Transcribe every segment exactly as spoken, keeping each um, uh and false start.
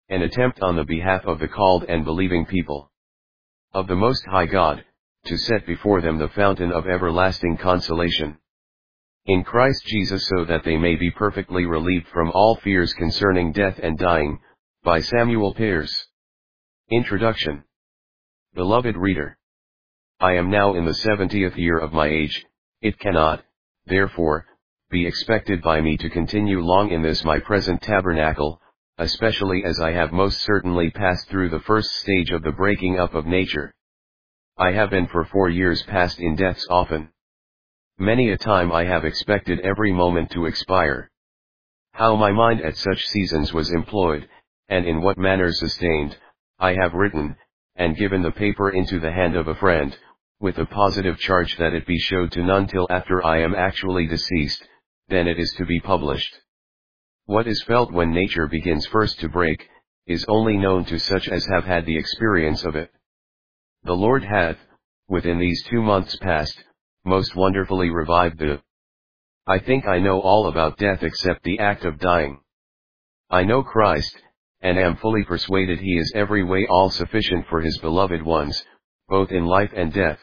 an attempt on the behalf of the called and believing people of the Most High God, to set before them the fountain of everlasting consolation in Christ Jesus, so that they may be perfectly relieved from all fears concerning death and dying, by Samuel Peirce. Introduction. Beloved reader, I am now in the seventieth year of my age. It cannot, therefore, be expected by me to continue long in this my present tabernacle, especially as I have most certainly passed through the first stage of the breaking up of nature. I have been for four years past in death's often. Many a time I have expected every moment to expire. How my mind at such seasons was employed, and in what manner sustained, I have written, and given the paper into the hand of a friend, with a positive charge that it be showed to none till after I am actually deceased, then it is to be published. What is felt when nature begins first to break, is only known to such as have had the experience of it. The Lord hath, within these two months past, most wonderfully revived the. I think I know all about death except the act of dying. I know Christ, and am fully persuaded he is every way all sufficient for his beloved ones, both in life and death.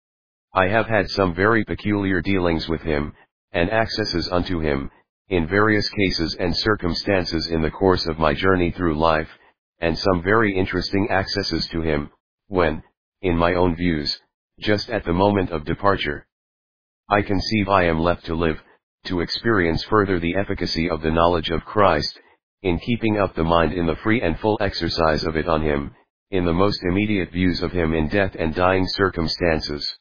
I have had some very peculiar dealings with him, and accesses unto him, in various cases and circumstances in the course of my journey through life, and some very interesting accesses to him, when, in my own views, just at the moment of departure, I conceive I am left to live, to experience further the efficacy of the knowledge of Christ, in keeping up the mind in the free and full exercise of it on him, in the most immediate views of him in death and dying circumstances.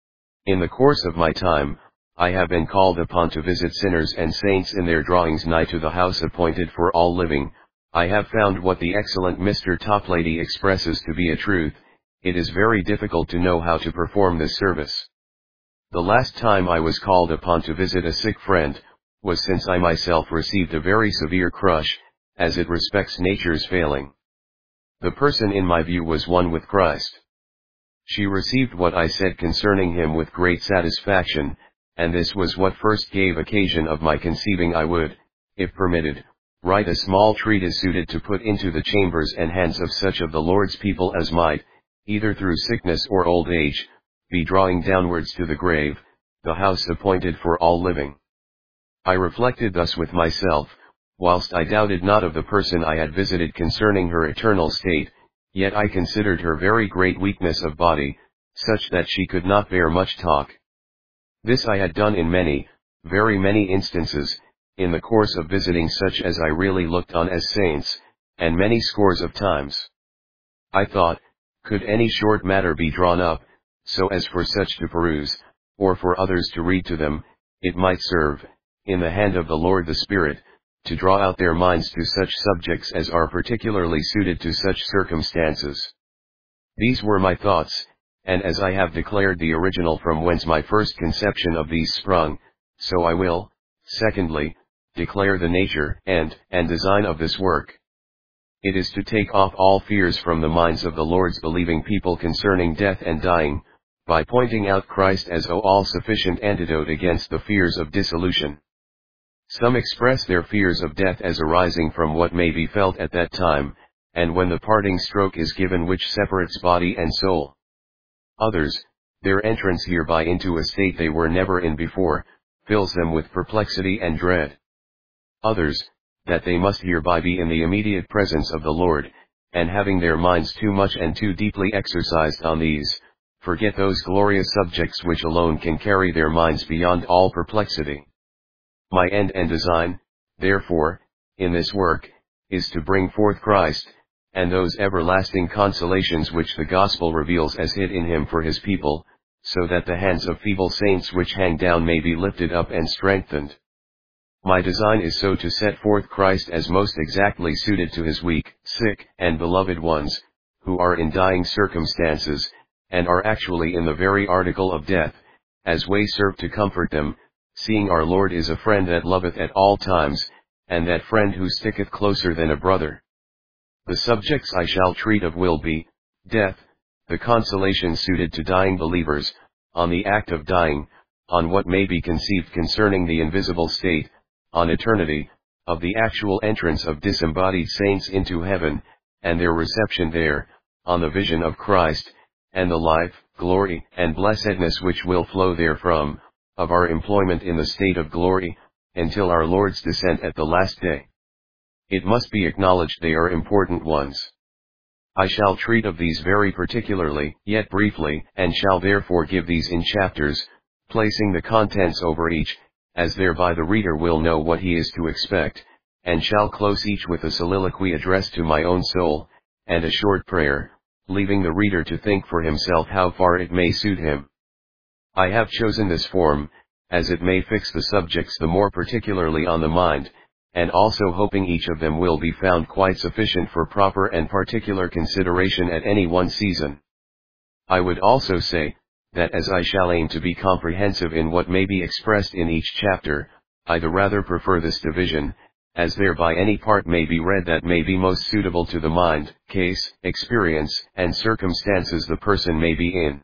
In the course of my time, I have been called upon to visit sinners and saints in their drawings nigh to the house appointed for all living. I have found what the excellent Mister Toplady expresses to be a truth: it is very difficult to know how to perform this service. The last time I was called upon to visit a sick friend, was since I myself received a very severe crush, as it respects nature's failing. The person in my view was one with Christ. She received what I said concerning him with great satisfaction, and this was what first gave occasion of my conceiving I would, if permitted, write a small treatise suited to put into the chambers and hands of such of the Lord's people as might, either through sickness or old age, be drawing downwards to the grave, the house appointed for all living. I reflected thus with myself, whilst I doubted not of the person I had visited concerning her eternal state, yet I considered her very great weakness of body, such that she could not bear much talk. This I had done in many, very many instances, in the course of visiting such as I really looked on as saints, and many scores of times. I thought, could any short matter be drawn up, so as for such to peruse, or for others to read to them, it might serve, in the hand of the Lord the Spirit, to draw out their minds to such subjects as are particularly suited to such circumstances. These were my thoughts, and as I have declared the original from whence my first conception of these sprung, so I will, secondly, declare the nature and, and design of this work. It is to take off all fears from the minds of the Lord's believing people concerning death and dying, by pointing out Christ as a all-sufficient antidote against the fears of dissolution. Some express their fears of death as arising from what may be felt at that time, and when the parting stroke is given which separates body and soul. Others, their entrance hereby into a state they were never in before, fills them with perplexity and dread. Others, that they must hereby be in the immediate presence of the Lord, and having their minds too much and too deeply exercised on these, forget those glorious subjects which alone can carry their minds beyond all perplexity. My end and design, therefore, in this work, is to bring forth Christ, and those everlasting consolations which the gospel reveals as hid in him for his people, so that the hands of feeble saints which hang down may be lifted up and strengthened. My design is so to set forth Christ as most exactly suited to his weak, sick, and beloved ones, who are in dying circumstances, and are actually in the very article of death, as way serve to comfort them, seeing our Lord is a friend that loveth at all times, and that friend who sticketh closer than a brother. The subjects I shall treat of will be, death, the consolation suited to dying believers, on the act of dying, on what may be conceived concerning the invisible state, on eternity, of the actual entrance of disembodied saints into heaven, and their reception there, on the vision of Christ, and the life, glory, and blessedness which will flow therefrom, of our employment in the state of glory, until our Lord's descent at the last day. It must be acknowledged they are important ones. I shall treat of these very particularly, yet briefly, and shall therefore give these in chapters, placing the contents over each, as thereby the reader will know what he is to expect, and shall close each with a soliloquy addressed to my own soul, and a short prayer, leaving the reader to think for himself how far it may suit him. I have chosen this form, as it may fix the subjects the more particularly on the mind, and also hoping each of them will be found quite sufficient for proper and particular consideration at any one season. I would also say, that as I shall aim to be comprehensive in what may be expressed in each chapter, I the rather prefer this division, as thereby any part may be read that may be most suitable to the mind, case, experience, and circumstances the person may be in.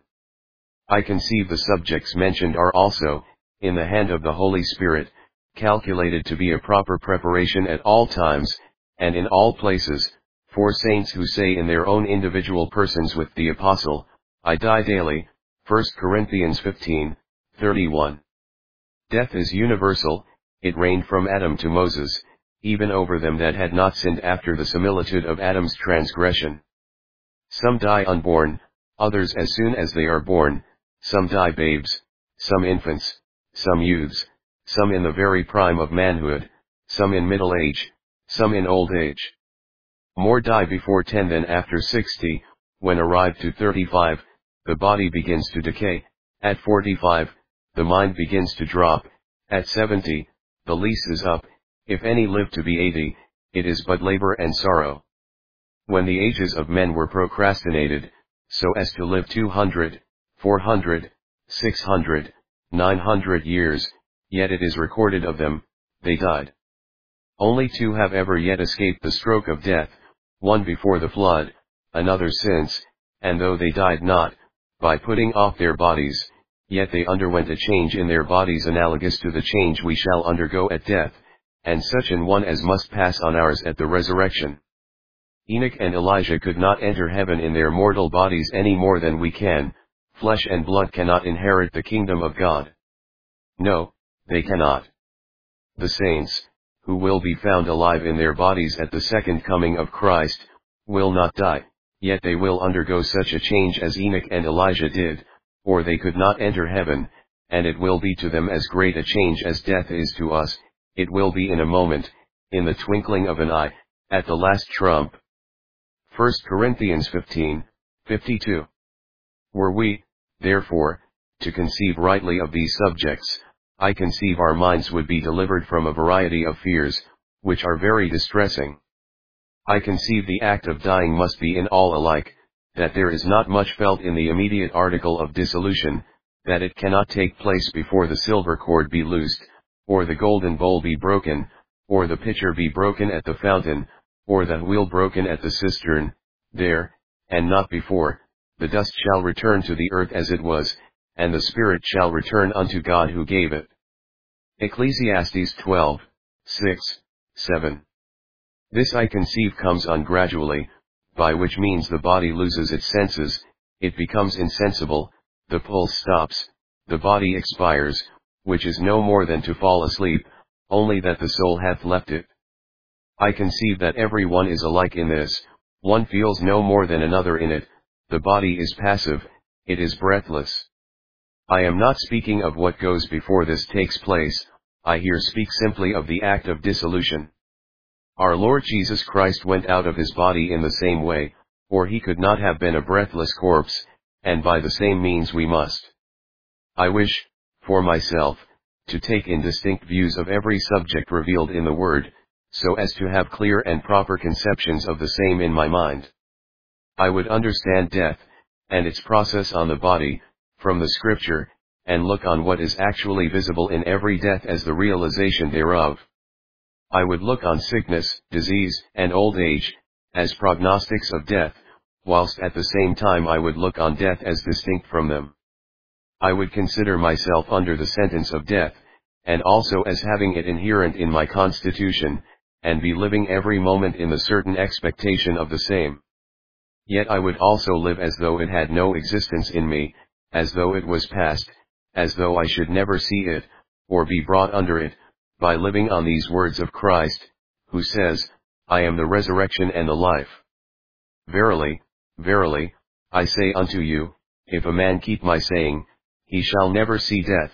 I conceive the subjects mentioned are also, in the hand of the Holy Spirit, calculated to be a proper preparation at all times, and in all places, for saints who say in their own individual persons with the Apostle, I die daily, First Corinthians fifteen, thirty-one. Death is universal, it reigned from Adam to Moses, even over them that had not sinned after the similitude of Adam's transgression. Some die unborn, others as soon as they are born, some die babes, some infants, some youths, some in the very prime of manhood, some in middle age, some in old age. More die before ten than after sixty, when arrived to thirty-five, the body begins to decay, at forty-five, the mind begins to drop, at seventy, the lease is up, if any live to be eighty, it is but labor and sorrow. When the ages of men were procrastinated, so as to live two hundred, four hundred, six hundred, nine hundred years, yet it is recorded of them, they died. Only two have ever yet escaped the stroke of death, one before the flood, another since, and though they died not, by putting off their bodies, yet they underwent a change in their bodies analogous to the change we shall undergo at death, and such an one as must pass on ours at the resurrection. Enoch and Elijah could not enter heaven in their mortal bodies any more than we can. Flesh and blood cannot inherit the kingdom of God. No, they cannot. The saints, who will be found alive in their bodies at the second coming of Christ, will not die, yet they will undergo such a change as Enoch and Elijah did, or they could not enter heaven, and it will be to them as great a change as death is to us. It will be in a moment, in the twinkling of an eye, at the last trump. First Corinthians fifteen, fifty-two. Were we, therefore, to conceive rightly of these subjects, I conceive our minds would be delivered from a variety of fears, which are very distressing. I conceive the act of dying must be in all alike, that there is not much felt in the immediate article of dissolution, that it cannot take place before the silver cord be loosed, or the golden bowl be broken, or the pitcher be broken at the fountain, or the wheel broken at the cistern, there, and not before. The dust shall return to the earth as it was, and the spirit shall return unto God who gave it. Ecclesiastes twelve, six, seven. This I conceive comes on gradually, by which means the body loses its senses, it becomes insensible, the pulse stops, the body expires, which is no more than to fall asleep, only that the soul hath left it. I conceive that every one is alike in this, one feels no more than another in it. The body is passive, it is breathless. I am not speaking of what goes before this takes place, I here speak simply of the act of dissolution. Our Lord Jesus Christ went out of his body in the same way, or he could not have been a breathless corpse, and by the same means we must. I wish, for myself, to take indistinct views of every subject revealed in the Word, so as to have clear and proper conceptions of the same in my mind. I would understand death, and its process on the body, from the Scripture, and look on what is actually visible in every death as the realization thereof. I would look on sickness, disease, and old age, as prognostics of death, whilst at the same time I would look on death as distinct from them. I would consider myself under the sentence of death, and also as having it inherent in my constitution, and be living every moment in the certain expectation of the same. Yet I would also live as though it had no existence in me, as though it was past, as though I should never see it, or be brought under it, by living on these words of Christ, who says, I am the resurrection and the life. Verily, verily, I say unto you, if a man keep my saying, he shall never see death.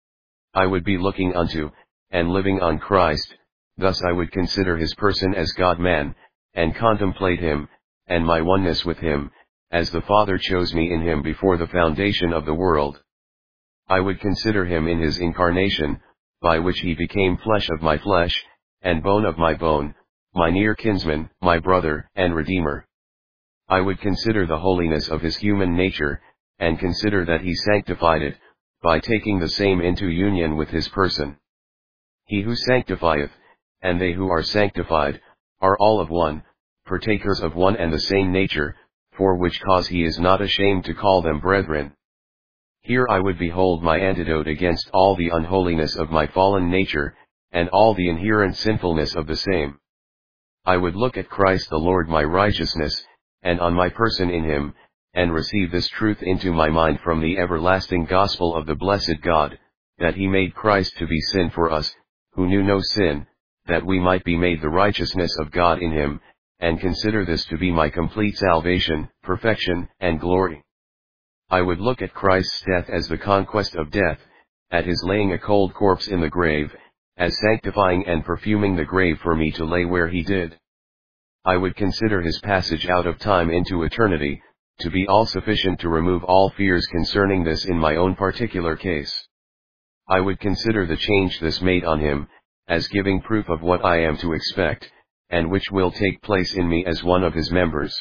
I would be looking unto, and living on Christ, thus I would consider his person as God-man, and contemplate him, and my oneness with him, as the Father chose me in him before the foundation of the world. I would consider him in his incarnation, by which he became flesh of my flesh, and bone of my bone, my near kinsman, my brother, and Redeemer. I would consider the holiness of his human nature, and consider that he sanctified it, by taking the same into union with his person. He who sanctifieth, and they who are sanctified, are all of one, partakers of one and the same nature, for which cause he is not ashamed to call them brethren. Here I would behold my antidote against all the unholiness of my fallen nature, and all the inherent sinfulness of the same. I would look at Christ the Lord my righteousness, and on my person in him, and receive this truth into my mind from the everlasting gospel of the blessed God, that he made Christ to be sin for us, who knew no sin, that we might be made the righteousness of God in him, and consider this to be my complete salvation, perfection, and glory. I would look at Christ's death as the conquest of death, at his laying a cold corpse in the grave, as sanctifying and perfuming the grave for me to lay where he did. I would consider his passage out of time into eternity, to be all sufficient to remove all fears concerning this in my own particular case. I would consider the change this made on him, as giving proof of what I am to expect, and which will take place in me as one of his members.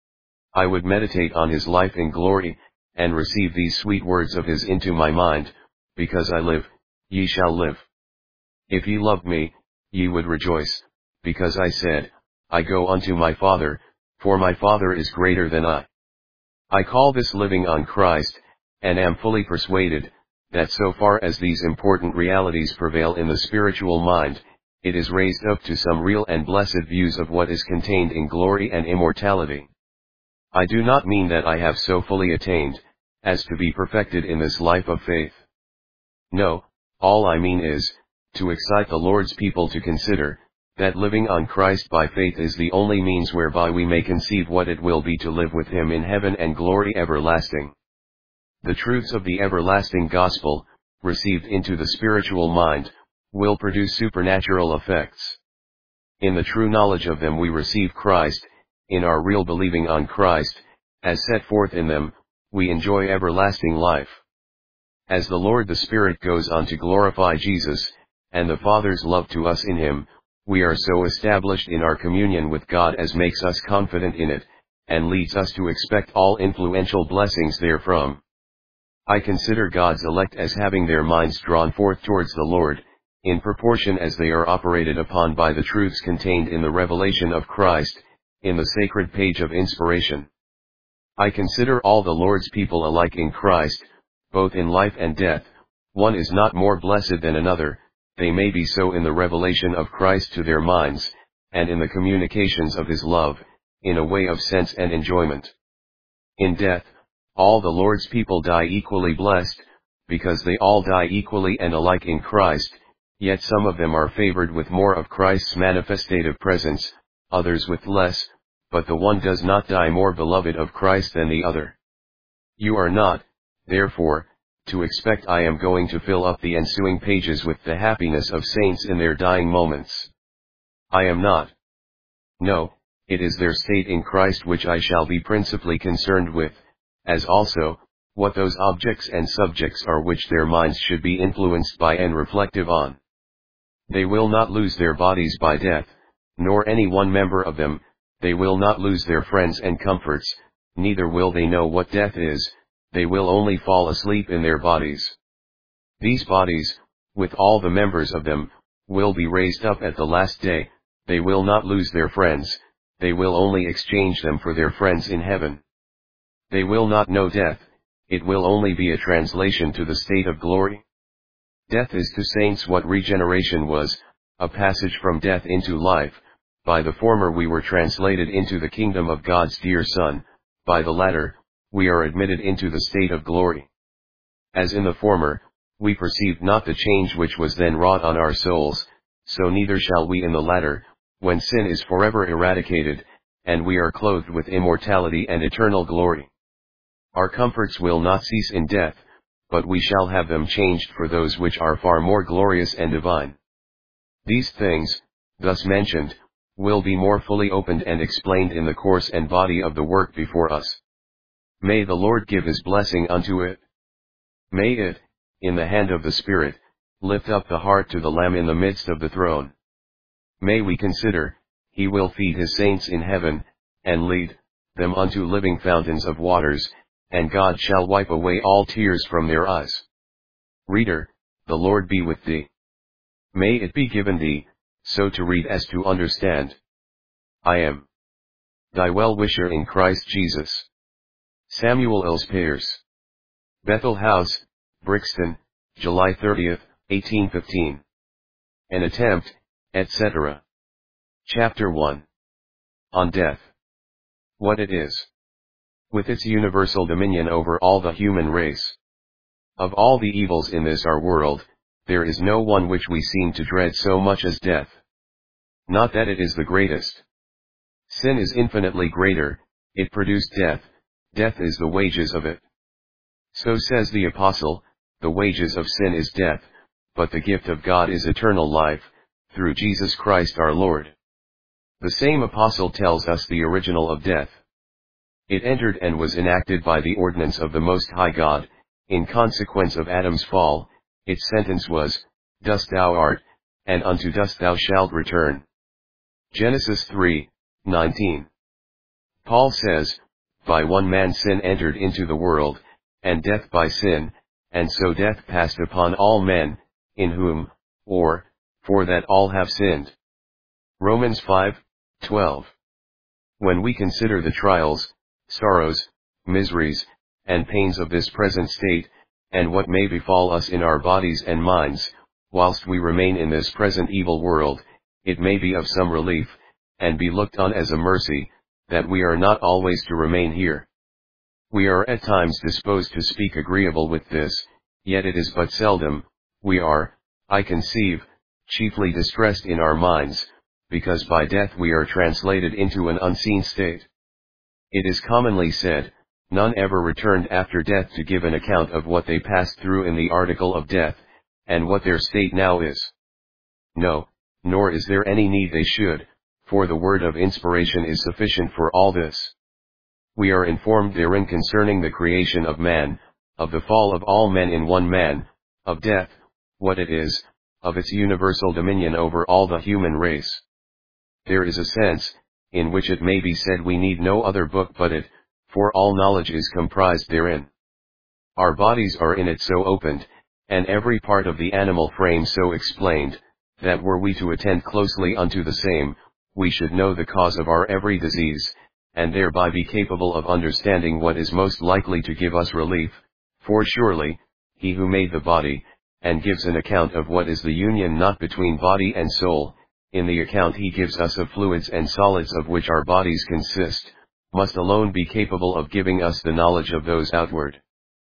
I would meditate on his life in glory, and receive these sweet words of his into my mind, because I live, ye shall live. If ye loved me, ye would rejoice, because I said, I go unto my Father, for my Father is greater than I. I call this living on Christ, and am fully persuaded, that so far as these important realities prevail in the spiritual mind, it is raised up to some real and blessed views of what is contained in glory and immortality. I do not mean that I have so fully attained, as to be perfected in this life of faith. No, all I mean is, to excite the Lord's people to consider, that living on Christ by faith is the only means whereby we may conceive what it will be to live with him in heaven and glory everlasting. The truths of the everlasting gospel, received into the spiritual mind, will produce supernatural effects. In the true knowledge of them we receive Christ, in our real believing on Christ, as set forth in them, we enjoy everlasting life. As the Lord the Spirit goes on to glorify Jesus, and the Father's love to us in him, we are so established in our communion with God as makes us confident in it, and leads us to expect all influential blessings therefrom. I consider God's elect as having their minds drawn forth towards the Lord, in proportion as they are operated upon by the truths contained in the revelation of Christ, in the sacred page of inspiration. I consider all the Lord's people alike in Christ, both in life and death. One is not more blessed than another, they may be so in the revelation of Christ to their minds, and in the communications of his love, in a way of sense and enjoyment. In death, all the Lord's people die equally blessed, because they all die equally and alike in Christ, yet some of them are favored with more of Christ's manifestative presence, others with less, but the one does not die more beloved of Christ than the other. You are not, therefore, to expect I am going to fill up the ensuing pages with the happiness of saints in their dying moments. I am not. No, it is their state in Christ which I shall be principally concerned with, as also, what those objects and subjects are which their minds should be influenced by and reflective on. They will not lose their bodies by death, nor any one member of them, they will not lose their friends and comforts, neither will they know what death is, they will only fall asleep in their bodies. These bodies, with all the members of them, will be raised up at the last day, they will not lose their friends, they will only exchange them for their friends in heaven. They will not know death, it will only be a translation to the state of glory. Death is to saints what regeneration was, a passage from death into life. By the former we were translated into the kingdom of God's dear Son, by the latter, we are admitted into the state of glory. As in the former, we perceived not the change which was then wrought on our souls, so neither shall we in the latter, when sin is forever eradicated, and we are clothed with immortality and eternal glory. Our comforts will not cease in death, but we shall have them changed for those which are far more glorious and divine. These things, thus mentioned, will be more fully opened and explained in the course and body of the work before us. May the Lord give his blessing unto it. May it, in the hand of the Spirit, lift up the heart to the Lamb in the midst of the throne. May we consider, he will feed his saints in heaven, and lead them unto living fountains of waters, and God shall wipe away all tears from their eyes. Reader, the Lord be with thee. May it be given thee, so to read as to understand. I am thy well-wisher in Christ Jesus. Samuel Els Pears. Bethel House, Brixton, July thirtieth, eighteen fifteen. An attempt, et cetera. Chapter one. On Death. What it is. With its universal dominion over all the human race. Of all the evils in this our world, there is no one which we seem to dread so much as death. Not that it is the greatest. Sin is infinitely greater, it produced death, death is the wages of it. So says the Apostle, the wages of sin is death, but the gift of God is eternal life, through Jesus Christ our Lord. The same Apostle tells us the original of death. It entered and was enacted by the ordinance of the Most High God, in consequence of Adam's fall. Its sentence was, dust thou art, and unto dust thou shalt return. Genesis three, nineteen. Paul says, by one man sin entered into the world, and death by sin, and so death passed upon all men, in whom, or, for that all have sinned. Romans five, twelve. When we consider the trials, sorrows, miseries, and pains of this present state, and what may befall us in our bodies and minds, whilst we remain in this present evil world, it may be of some relief, and be looked on as a mercy, that we are not always to remain here. We are at times disposed to speak agreeable with this, yet it is but seldom. We are, I conceive, chiefly distressed in our minds, because by death we are translated into an unseen state. It is commonly said, none ever returned after death to give an account of what they passed through in the article of death, and what their state now is. No, nor is there any need they should, for the word of inspiration is sufficient for all this. We are informed therein concerning the creation of man, of the fall of all men in one man, of death, what it is, of its universal dominion over all the human race. There is a sense, in which it may be said we need no other book but it, for all knowledge is comprised therein. Our bodies are in it so opened, and every part of the animal frame so explained, that were we to attend closely unto the same, we should know the cause of our every disease, and thereby be capable of understanding what is most likely to give us relief, for surely, he who made the body, and gives an account of what is the union not between body and soul, in the account he gives us of fluids and solids of which our bodies consist, must alone be capable of giving us the knowledge of those outward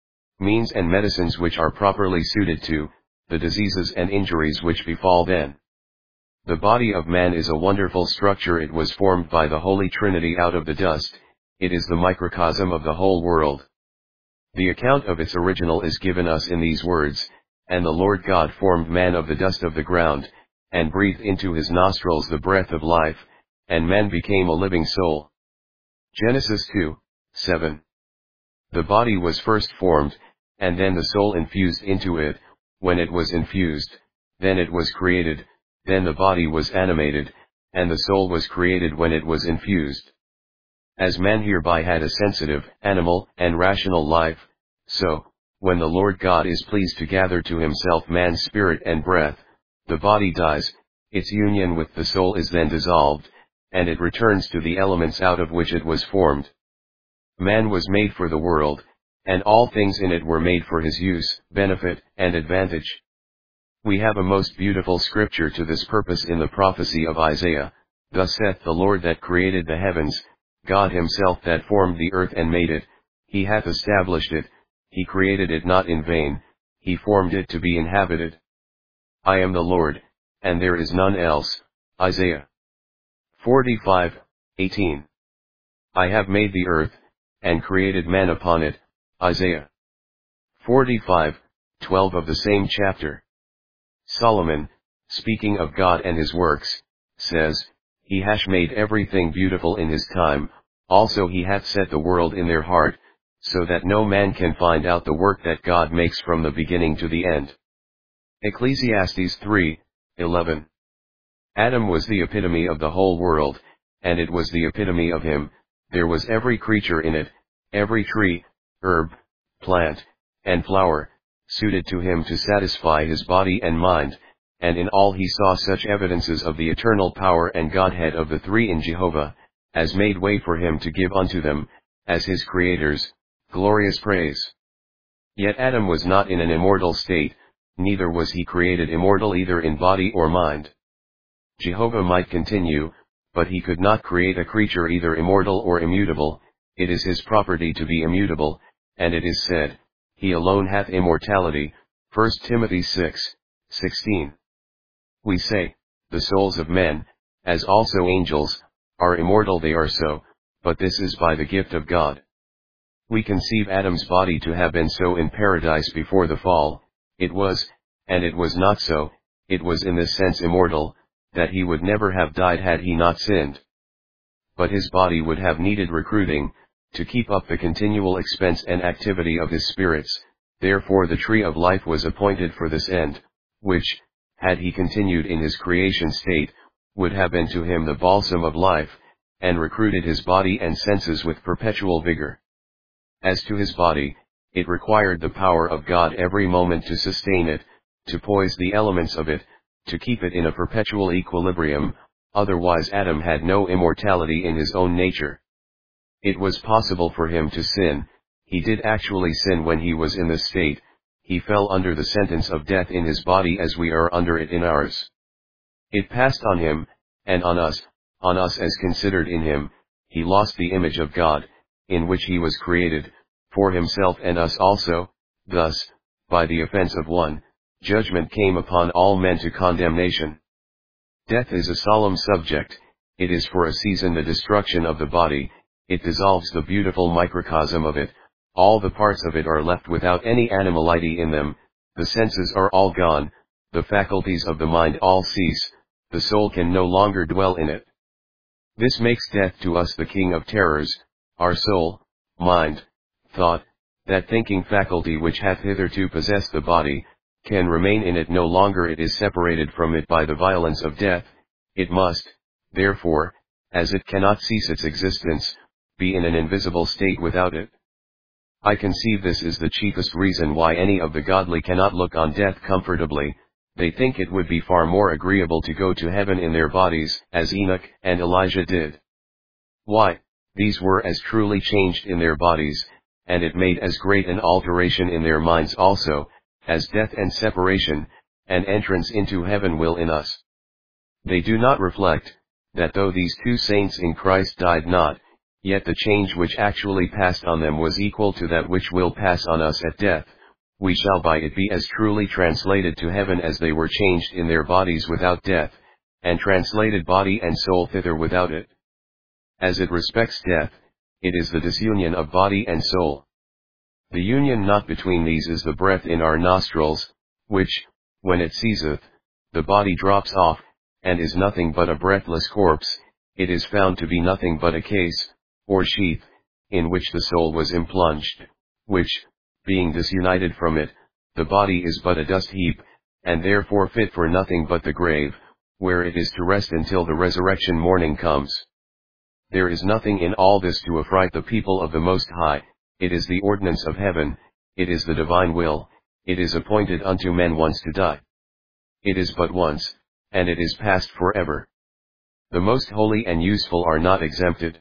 means and medicines which are properly suited to the diseases and injuries which befall them. The body of man is a wonderful structure. It was formed by the Holy Trinity out of the dust, it is the microcosm of the whole world. The account of its original is given us in these words, and the Lord God formed man of the dust of the ground, and breathed into his nostrils the breath of life, and man became a living soul. Genesis two, seven. The body was first formed, and then the soul infused into it. When it was infused, then it was created, then the body was animated, and the soul was created when it was infused. As man hereby had a sensitive, animal, and rational life, so, when the Lord God is pleased to gather to himself man's spirit and breath, the body dies, its union with the soul is then dissolved, and it returns to the elements out of which it was formed. Man was made for the world, and all things in it were made for his use, benefit, and advantage. We have a most beautiful scripture to this purpose in the prophecy of Isaiah, "Thus saith the Lord that created the heavens, God himself that formed the earth and made it, he hath established it, he created it not in vain, he formed it to be inhabited. I am the Lord, and there is none else." Isaiah forty-five, eighteen. I have made the earth, and created man upon it. Isaiah forty-five, twelve of the same chapter. Solomon, speaking of God and his works, says, "He hath made everything beautiful in his time, also he hath set the world in their heart, so that no man can find out the work that God makes from the beginning to the end." Ecclesiastes three, eleven. Adam was the epitome of the whole world, and it was the epitome of him. There was every creature in it, every tree, herb, plant, and flower, suited to him to satisfy his body and mind, and in all he saw such evidences of the eternal power and Godhead of the three in Jehovah, as made way for him to give unto them, as his creators, glorious praise. Yet Adam was not in an immortal state, neither was he created immortal either in body or mind. Jehovah might continue, but he could not create a creature either immortal or immutable. It is his property to be immutable, and it is said, "He alone hath immortality," First Timothy six, sixteen. We say, the souls of men, as also angels, are immortal. They are so, but this is by the gift of God. We conceive Adam's body to have been so in paradise before the fall. It was, and it was not so. It was in this sense immortal, that he would never have died had he not sinned. But his body would have needed recruiting, to keep up the continual expense and activity of his spirits. Therefore the tree of life was appointed for this end, which, had he continued in his creation state, would have been to him the balsam of life, and recruited his body and senses with perpetual vigor. As to his body, it required the power of God every moment to sustain it, to poise the elements of it, to keep it in a perpetual equilibrium, otherwise Adam had no immortality in his own nature. It was possible for him to sin. He did actually sin when he was in this state. He fell under the sentence of death in his body as we are under it in ours. It passed on him, and on us, on us as considered in him. He lost the image of God, in which he was created, for himself and us also. Thus, by the offense of one, judgment came upon all men to condemnation. Death is a solemn subject. It is for a season the destruction of the body. It dissolves the beautiful microcosm of it. All the parts of it are left without any animality in them. The senses are all gone. The faculties of the mind all cease. The soul can no longer dwell in it. This makes death to us the king of terrors. Our soul, mind, thought, that thinking faculty which hath hitherto possessed the body, can remain in it no longer. It is separated from it by the violence of death. It must, therefore, as it cannot cease its existence, be in an invisible state without it. I conceive this is the chiefest reason why any of the godly cannot look on death comfortably. They think it would be far more agreeable to go to heaven in their bodies, as Enoch and Elijah did. Why, these were as truly changed in their bodies, and it made as great an alteration in their minds also, as death and separation, and entrance into heaven will in us. They do not reflect, that though these two saints in Christ died not, yet the change which actually passed on them was equal to that which will pass on us at death. We shall by it be as truly translated to heaven as they were changed in their bodies without death, and translated body and soul thither without it. As it respects death, it is the disunion of body and soul. The union not between these is the breath in our nostrils, which, when it ceaseth, the body drops off, and is nothing but a breathless corpse. It is found to be nothing but a case, or sheath, in which the soul was implunged, which, being disunited from it, the body is but a dust heap, and therefore fit for nothing but the grave, where it is to rest until the resurrection morning comes. There is nothing in all this to affright the people of the Most High. It is the ordinance of heaven, it is the divine will, it is appointed unto men once to die. It is but once, and it is past forever. The most holy and useful are not exempted.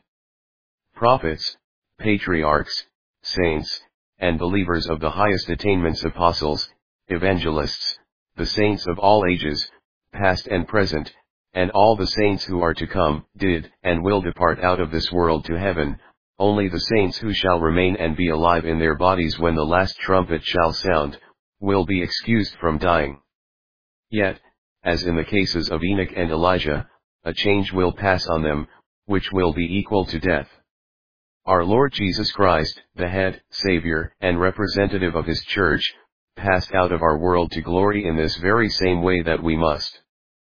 Prophets, patriarchs, saints, and believers of the highest attainments, apostles, evangelists, the saints of all ages, past and present, and all the saints who are to come, did, and will depart out of this world to heaven. Only the saints who shall remain and be alive in their bodies when the last trumpet shall sound, will be excused from dying. Yet, as in the cases of Enoch and Elijah, a change will pass on them, which will be equal to death. Our Lord Jesus Christ, the head, Savior, and representative of His church, passed out of our world to glory in this very same way that we must.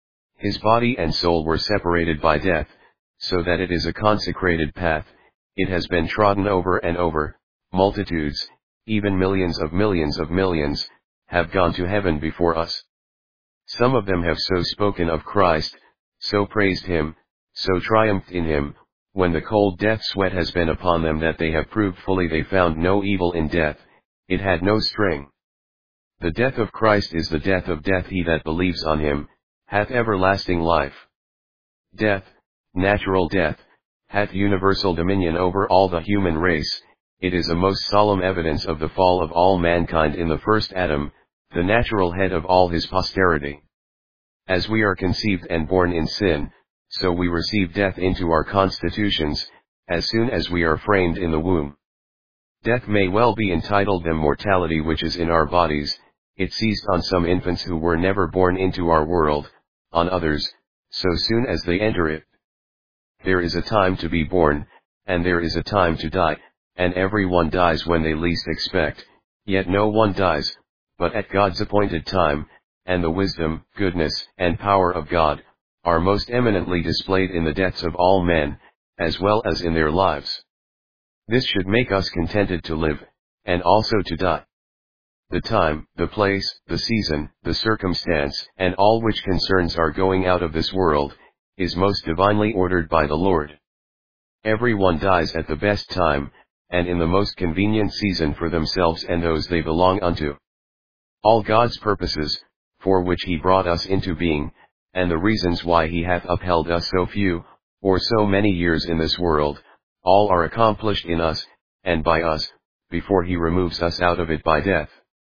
His body and soul were separated by death, so that it is a consecrated path. It has been trodden over and over. Multitudes, even millions of millions of millions, have gone to heaven before us. Some of them have so spoken of Christ, so praised Him, so triumphed in Him, when the cold death sweat has been upon them, that they have proved fully they found no evil in death, it had no sting. The death of Christ is the death of death. He that believes on Him, hath everlasting life. Death, natural death, hath universal dominion over all the human race. It is a most solemn evidence of the fall of all mankind in the first Adam, the natural head of all his posterity. As we are conceived and born in sin, so we receive death into our constitutions, as soon as we are framed in the womb. Death may well be entitled the mortality which is in our bodies. It seized on some infants who were never born into our world, on others, so soon as they enter it. There is a time to be born, and there is a time to die, and every one dies when they least expect, yet no one dies, but at God's appointed time, and the wisdom, goodness, and power of God, are most eminently displayed in the deaths of all men, as well as in their lives. This should make us contented to live, and also to die. The time, the place, the season, the circumstance, and all which concerns our going out of this world, is most divinely ordered by the Lord. Every one dies at the best time, and in the most convenient season for themselves and those they belong unto. All God's purposes, for which He brought us into being, and the reasons why He hath upheld us so few, or so many years in this world, all are accomplished in us, and by us, before He removes us out of it by death.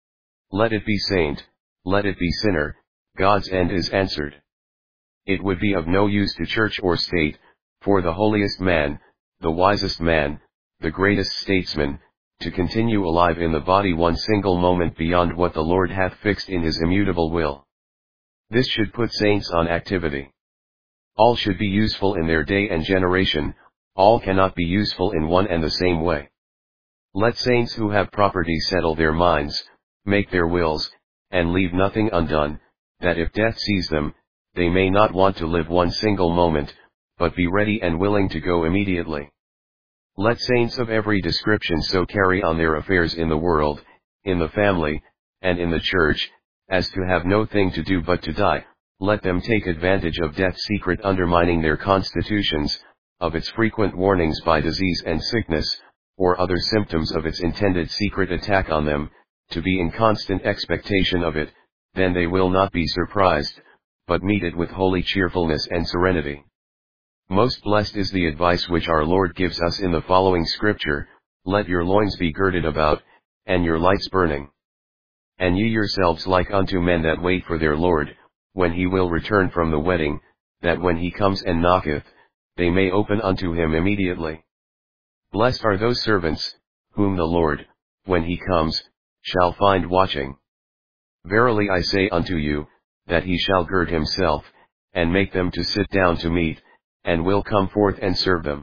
Let it be saint, let it be sinner, God's end is answered. It would be of no use to church or state, for the holiest man, the wisest man, the greatest statesman, to continue alive in the body one single moment beyond what the Lord hath fixed in His immutable will. This should put saints on activity. All should be useful in their day and generation, all cannot be useful in one and the same way. Let saints who have property settle their minds, make their wills, and leave nothing undone, that if death seize them, they may not want to live one single moment, but be ready and willing to go immediately. Let saints of every description so carry on their affairs in the world, in the family, and in the church, as to have no thing to do but to die. Let them take advantage of death's secret undermining their constitutions, of its frequent warnings by disease and sickness, or other symptoms of its intended secret attack on them, to be in constant expectation of it. Then they will not be surprised, but meet it with holy cheerfulness and serenity. Most blessed is the advice which our Lord gives us in the following scripture: let your loins be girded about, and your lights burning. And ye yourselves like unto men that wait for their Lord, when He will return from the wedding, that when He comes and knocketh, they may open unto Him immediately. Blessed are those servants, whom the Lord, when He comes, shall find watching. Verily I say unto you, that He shall gird Himself, and make them to sit down to meat, and will come forth and serve them.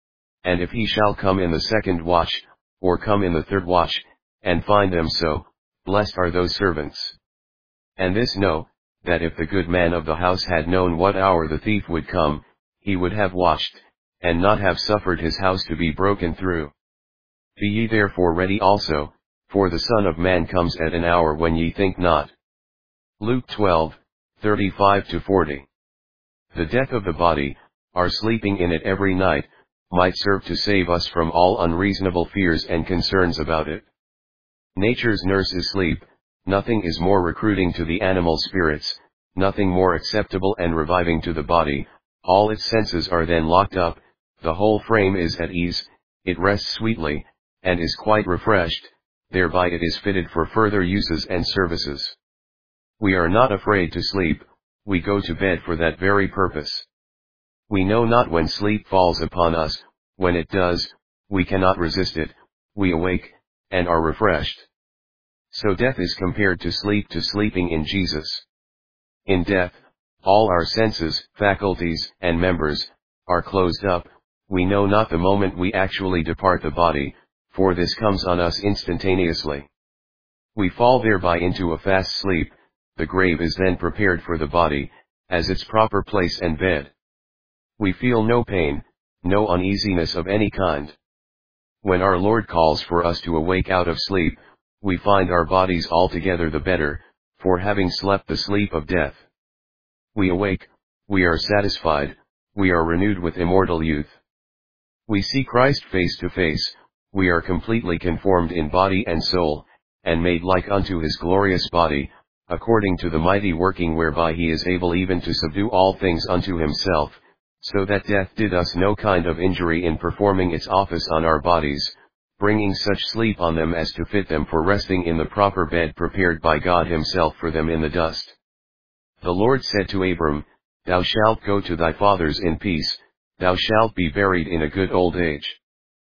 And if He shall come in the second watch, or come in the third watch, and find them so, blessed are those servants. And this know, that if the good man of the house had known what hour the thief would come, he would have watched, and not have suffered his house to be broken through. Be ye therefore ready also, for the Son of Man comes at an hour when ye think not. Luke twelve, thirty-five to forty. The death of the body, our sleeping in it every night, might serve to save us from all unreasonable fears and concerns about it. Nature's nurse is sleep. Nothing is more recruiting to the animal spirits, nothing more acceptable and reviving to the body. All its senses are then locked up, the whole frame is at ease, it rests sweetly, and is quite refreshed, thereby it is fitted for further uses and services. We are not afraid to sleep, we go to bed for that very purpose. We know not when sleep falls upon us, when it does, we cannot resist it, we awake, and are refreshed. So death is compared to sleep to sleeping in Jesus. In death, all our senses, faculties, and members, are closed up, we know not the moment we actually depart the body, for this comes on us instantaneously. We fall thereby into a fast sleep, the grave is then prepared for the body, as its proper place and bed. We feel no pain, no uneasiness of any kind. When our Lord calls for us to awake out of sleep, we find our bodies altogether the better, for having slept the sleep of death. We awake, we are satisfied, we are renewed with immortal youth. We see Christ face to face, we are completely conformed in body and soul, and made like unto his glorious body, according to the mighty working whereby he is able even to subdue all things unto himself, so that death did us no kind of injury in performing its office on our bodies, bringing such sleep on them as to fit them for resting in the proper bed prepared by God himself for them in the dust. The Lord said to Abram, Thou shalt go to thy fathers in peace, thou shalt be buried in a good old age.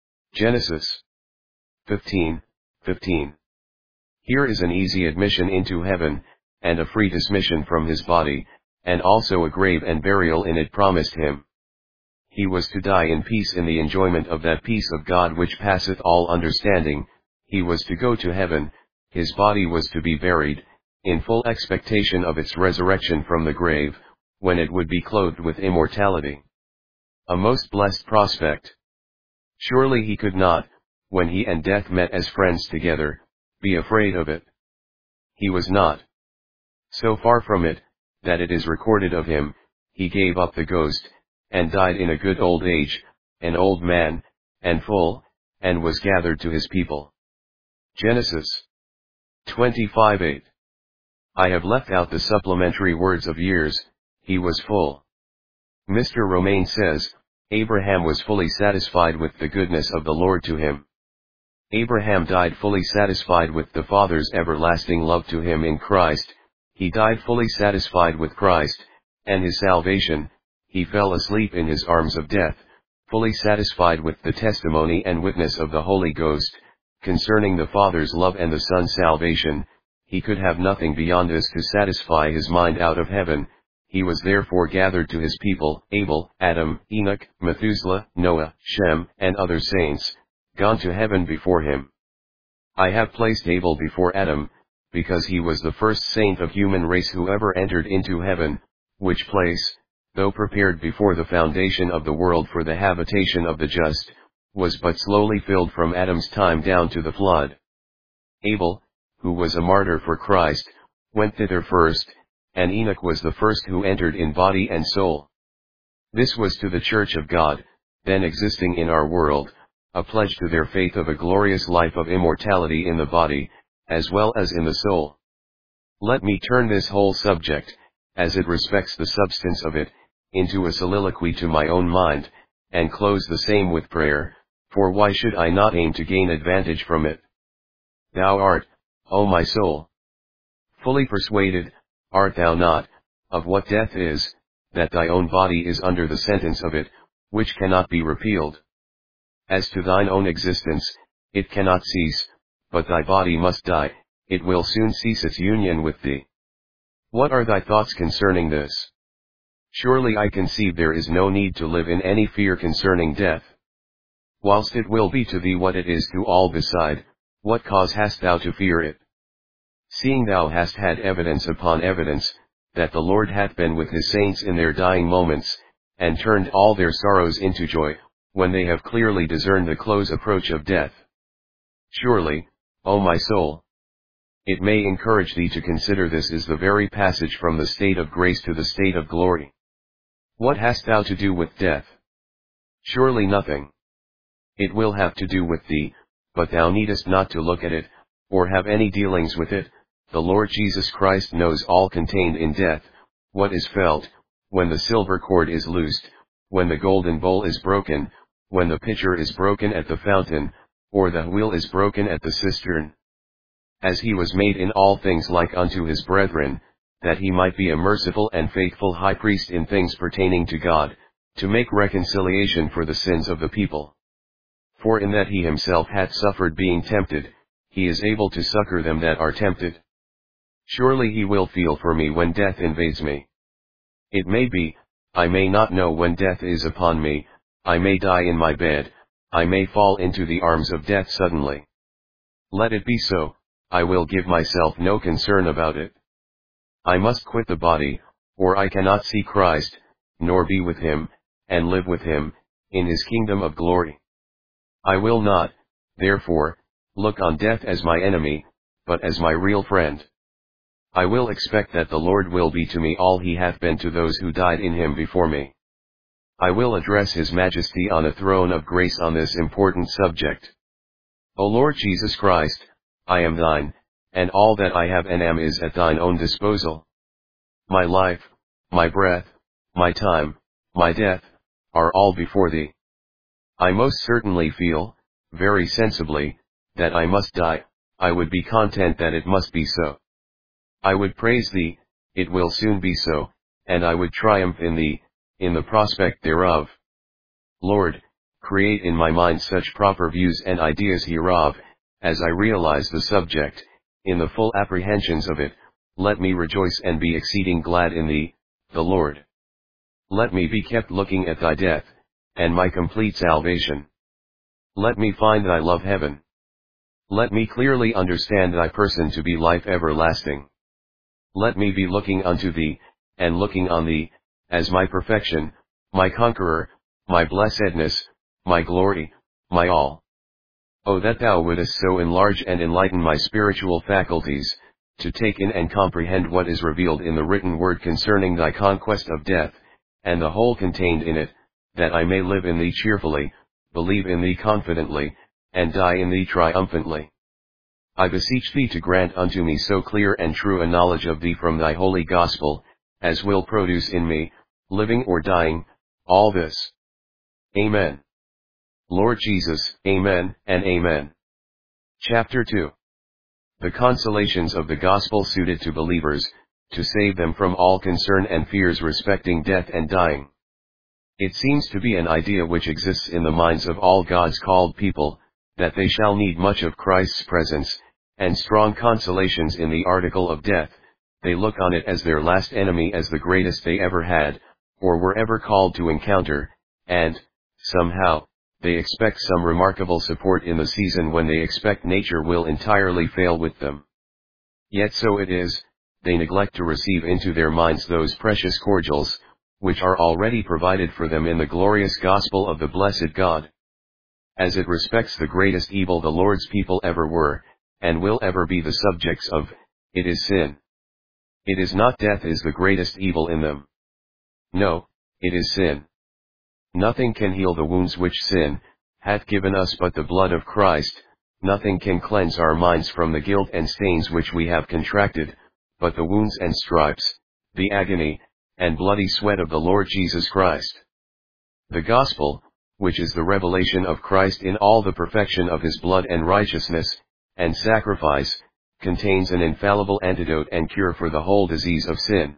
Genesis fifteen, fifteen. Here is an easy admission into heaven, and a free dismission from his body, and also a grave and burial in it promised him. He was to die in peace in the enjoyment of that peace of God which passeth all understanding, he was to go to heaven, his body was to be buried, in full expectation of its resurrection from the grave, when it would be clothed with immortality. A most blessed prospect. Surely he could not, when he and death met as friends together, be afraid of it. He was not. So far from it, that it is recorded of him, he gave up the ghost, and died in a good old age, an old man, and full, and was gathered to his people. Genesis twenty-five eight. I have left out the supplementary words of years, he was full. Mister Romaine says, Abraham was fully satisfied with the goodness of the Lord to him. Abraham died fully satisfied with the Father's everlasting love to him in Christ, he died fully satisfied with Christ, and his salvation, he fell asleep in his arms of death, fully satisfied with the testimony and witness of the Holy Ghost, concerning the Father's love and the Son's salvation, he could have nothing beyond this to satisfy his mind out of heaven, he was therefore gathered to his people, Abel, Adam, Enoch, Methuselah, Noah, Shem, and other saints, gone to heaven before him. I have placed Abel before Adam, because he was the first saint of human race who ever entered into heaven, which place, though prepared before the foundation of the world for the habitation of the just, was but slowly filled from Adam's time down to the flood. Abel, who was a martyr for Christ, went thither first, and Enoch was the first who entered in body and soul. This was to the Church of God, then existing in our world, a pledge to their faith of a glorious life of immortality in the body, as well as in the soul. Let me turn this whole subject, as it respects the substance of it, into a soliloquy to my own mind, and close the same with prayer, for why should I not aim to gain advantage from it? Thou art, O my soul, fully persuaded, art thou not, of what death is, that thy own body is under the sentence of it, which cannot be repealed. As to thine own existence, it cannot cease, but thy body must die, it will soon cease its union with thee. What are thy thoughts concerning this? Surely I conceive there is no need to live in any fear concerning death. Whilst it will be to thee what it is to all beside, what cause hast thou to fear it? Seeing thou hast had evidence upon evidence, that the Lord hath been with his saints in their dying moments, and turned all their sorrows into joy, when they have clearly discerned the close approach of death. Surely, O my soul, it may encourage thee to consider this is the very passage from the state of grace to the state of glory. What hast thou to do with death? Surely nothing. It will have to do with thee, but thou needest not to look at it, or have any dealings with it. The Lord Jesus Christ knows all contained in death, what is felt, when the silver cord is loosed, when the golden bowl is broken, when the pitcher is broken at the fountain, or the wheel is broken at the cistern. As he was made in all things like unto his brethren, that he might be a merciful and faithful high priest in things pertaining to God, to make reconciliation for the sins of the people. For in that he himself hath suffered being tempted, he is able to succor them that are tempted. Surely he will feel for me when death invades me. It may be, I may not know when death is upon me, I may die in my bed, I may fall into the arms of death suddenly. Let it be so, I will give myself no concern about it. I must quit the body, or I cannot see Christ, nor be with him, and live with him, in his kingdom of glory. I will not, therefore, look on death as my enemy, but as my real friend. I will expect that the Lord will be to me all he hath been to those who died in him before me. I will address his majesty on a throne of grace on this important subject. O Lord Jesus Christ, I am thine, and all that I have and am is at thine own disposal. My life, my breath, my time, my death, are all before thee. I most certainly feel, very sensibly, that I must die. I would be content that it must be so. I would praise thee, it will soon be so, and I would triumph in thee, in the prospect thereof. Lord, create in my mind such proper views and ideas hereof, as I realize the subject, in the full apprehensions of it, let me rejoice and be exceeding glad in thee, the Lord. Let me be kept looking at thy death, and my complete salvation. Let me find thy love heaven. Let me clearly understand thy person to be life everlasting. Let me be looking unto thee, and looking on thee, as my perfection, my conqueror, my blessedness, my glory, my all. Oh, that thou wouldest so enlarge and enlighten my spiritual faculties, to take in and comprehend what is revealed in the written word concerning thy conquest of death, and the whole contained in it, that I may live in thee cheerfully, believe in thee confidently, and die in thee triumphantly. I beseech thee to grant unto me so clear and true a knowledge of thee from thy holy gospel, as will produce in me, living or dying, all this. Amen. Lord Jesus, Amen, and Amen. Chapter two. The consolations of the gospel suited to believers, to save them from all concern and fears respecting death and dying. It seems to be an idea which exists in the minds of all God's called people, that they shall need much of Christ's presence, and strong consolations in the article of death. They look on it as their last enemy, as the greatest they ever had, or were ever called to encounter, and, somehow, they expect some remarkable support in the season when they expect nature will entirely fail with them. Yet so it is, they neglect to receive into their minds those precious cordials, which are already provided for them in the glorious gospel of the blessed God. As it respects the greatest evil the Lord's people ever were, and will ever be the subjects of, it is sin. It is not death is the greatest evil in them. No, it is sin. Nothing can heal the wounds which sin hath given us but the blood of Christ, nothing can cleanse our minds from the guilt and stains which we have contracted, but the wounds and stripes, the agony, and bloody sweat of the Lord Jesus Christ. The gospel, which is the revelation of Christ in all the perfection of his blood and righteousness, and sacrifice, contains an infallible antidote and cure for the whole disease of sin.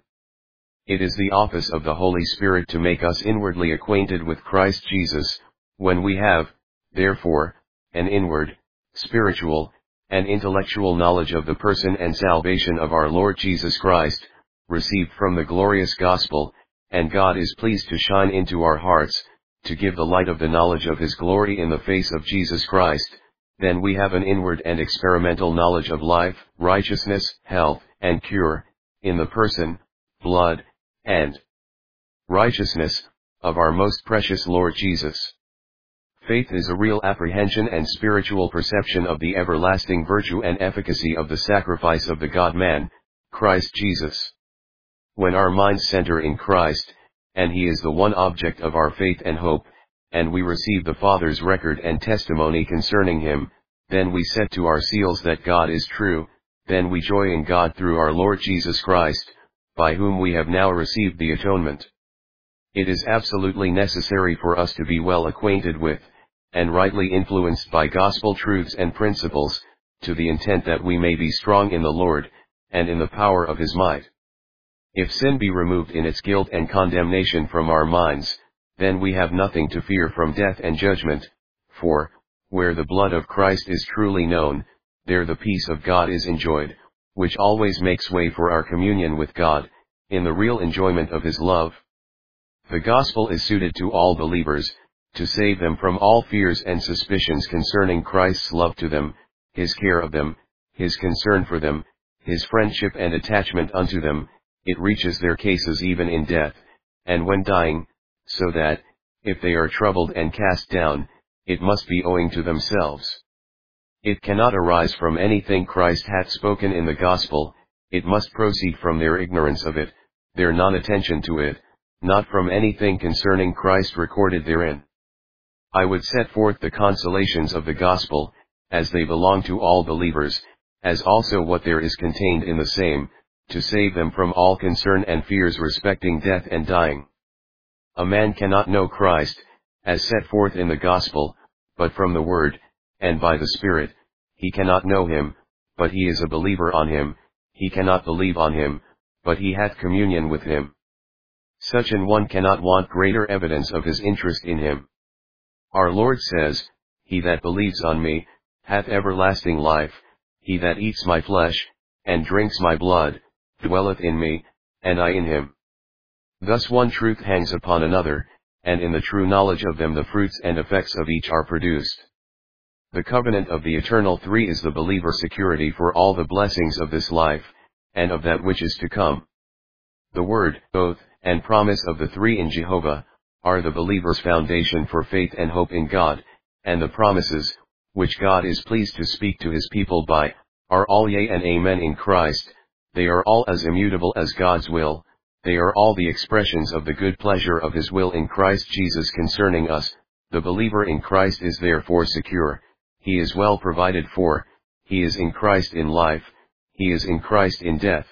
It is the office of the Holy Spirit to make us inwardly acquainted with Christ Jesus, when we have, therefore, an inward, spiritual, and intellectual knowledge of the person and salvation of our Lord Jesus Christ, received from the glorious gospel, and God is pleased to shine into our hearts, to give the light of the knowledge of his glory in the face of Jesus Christ. Then we have an inward and experimental knowledge of life, righteousness, health, and cure, in the person, blood, and righteousness, of our most precious Lord Jesus. Faith is a real apprehension and spiritual perception of the everlasting virtue and efficacy of the sacrifice of the God-man, Christ Jesus. When our minds center in Christ, and he is the one object of our faith and hope, and we receive the Father's record and testimony concerning him, then we set to our seals that God is true, then we joy in God through our Lord Jesus Christ, by whom we have now received the atonement. It is absolutely necessary for us to be well acquainted with, and rightly influenced by gospel truths and principles, to the intent that we may be strong in the Lord, and in the power of his might. If sin be removed in its guilt and condemnation from our minds, then we have nothing to fear from death and judgment, for, where the blood of Christ is truly known, there the peace of God is enjoyed, which always makes way for our communion with God, in the real enjoyment of His love. The gospel is suited to all believers, to save them from all fears and suspicions concerning Christ's love to them, His care of them, His concern for them, His friendship and attachment unto them. It reaches their cases even in death, and when dying, so that, if they are troubled and cast down, it must be owing to themselves. It cannot arise from anything Christ hath spoken in the gospel, it must proceed from their ignorance of it, their non-attention to it, not from anything concerning Christ recorded therein. I would set forth the consolations of the gospel, as they belong to all believers, as also what there is contained in the same, to save them from all concern and fears respecting death and dying. A man cannot know Christ, as set forth in the gospel, but from the word, and by the Spirit. He cannot know him, but he is a believer on him. He cannot believe on him, but he hath communion with him. Such an one cannot want greater evidence of his interest in him. Our Lord says, He that believes on me, hath everlasting life, he that eats my flesh, and drinks my blood, dwelleth in me, and I in him. Thus one truth hangs upon another, and in the true knowledge of them the fruits and effects of each are produced. The covenant of the eternal three is the believer's security for all the blessings of this life, and of that which is to come. The word, oath, and promise of the three in Jehovah, are the believer's foundation for faith and hope in God, and the promises, which God is pleased to speak to His people by, are all yea and amen in Christ. They are all as immutable as God's will, they are all the expressions of the good pleasure of His will in Christ Jesus concerning us. The believer in Christ is therefore secure, he is well provided for, he is in Christ in life, he is in Christ in death.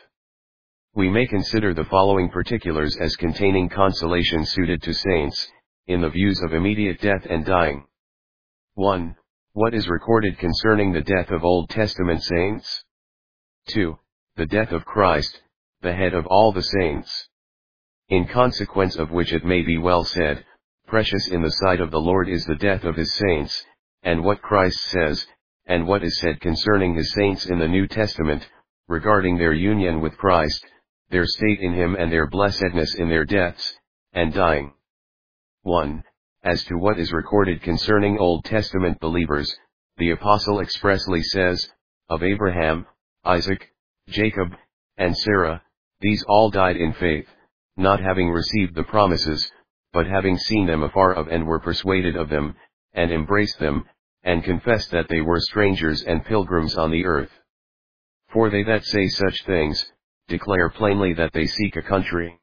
We may consider the following particulars as containing consolation suited to saints, in the views of immediate death and dying. one. What is recorded concerning the death of Old Testament saints? two. The death of Christ, the head of all the saints. In consequence of which it may be well said, precious in the sight of the Lord is the death of His saints, and what Christ says, and what is said concerning His saints in the New Testament, regarding their union with Christ, their state in Him and their blessedness in their deaths, and dying. one. As to what is recorded concerning Old Testament believers, the Apostle expressly says, of Abraham, Isaac, Jacob, and Sarah, these all died in faith, not having received the promises, but having seen them afar off and were persuaded of them, and embraced them, and confessed that they were strangers and pilgrims on the earth. For they that say such things, declare plainly that they seek a country.